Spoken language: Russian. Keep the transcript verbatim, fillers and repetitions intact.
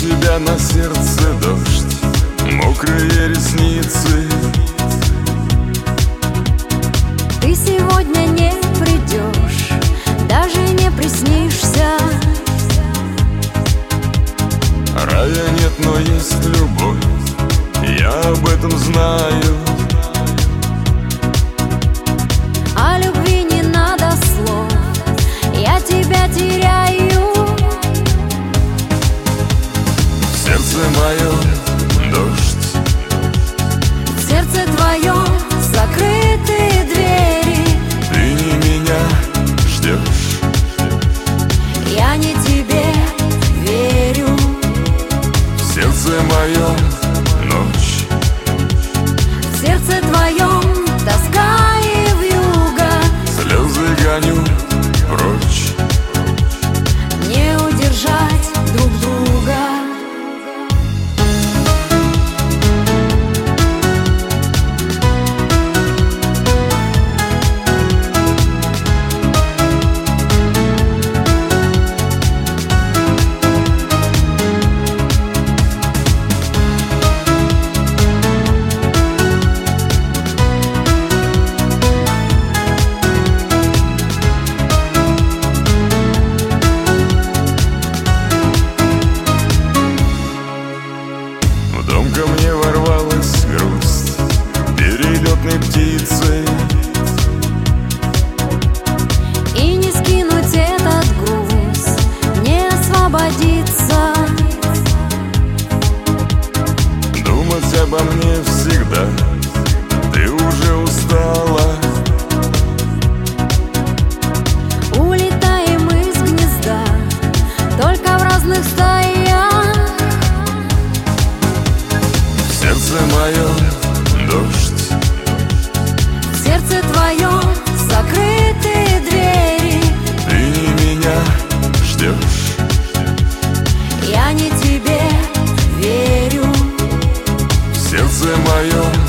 тебя на сердце дождь, мокрые ресницы. Ты сегодня не придешь, даже не приснишься. Рая нет, но есть любовь, я об этом знаю. О любви не надо слов, я тебя теряю. В сердце моем дождь, В сердце твоем закрытые двери. ты не меня ждешь, Я не тебе верю. в сердце моем ночь, В сердце твоем тоска и вьюга. слезы гоню прочь. Не удержать друг друга. В дом ко мне ворвалась грусть перелетной птицей. И не скинуть этот груз, не освободиться. Думать обо мне всегда, ты уже устала. Улетаем из гнезда, только в разных стаях. В сердце моем дождь, В сердце твоем закрытые двери. ты не меня ждешь, Я не тебе верю. в сердце моем